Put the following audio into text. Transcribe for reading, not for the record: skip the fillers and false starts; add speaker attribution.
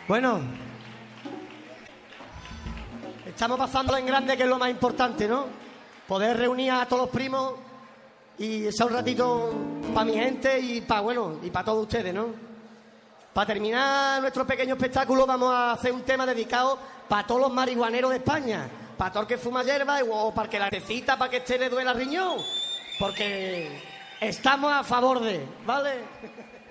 Speaker 1: Bueno, estamos pasándolo en grande, que es lo más importante, ¿no? Poder reunir a todos los primos y echar un ratito para mi gente y para, bueno, y para todos ustedes, ¿no? Para terminar nuestro pequeño espectáculo vamos a hacer un tema dedicado para todos los marihuaneros de España, para todo el que fuma hierba o para que la necesita, para que le duela el riñón, porque estamos a favor de, ¿vale?